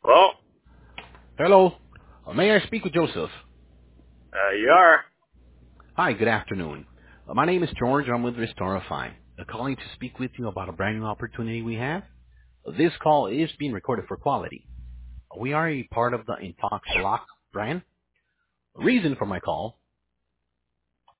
Well, Hello. May I speak with Joseph? you are. Hi, good afternoon. My name is George. I'm with Restorify. Calling to speak with you about a brand new opportunity we have. This call is being recorded for quality. We are a part of the Intox Lock brand. Reason for my call,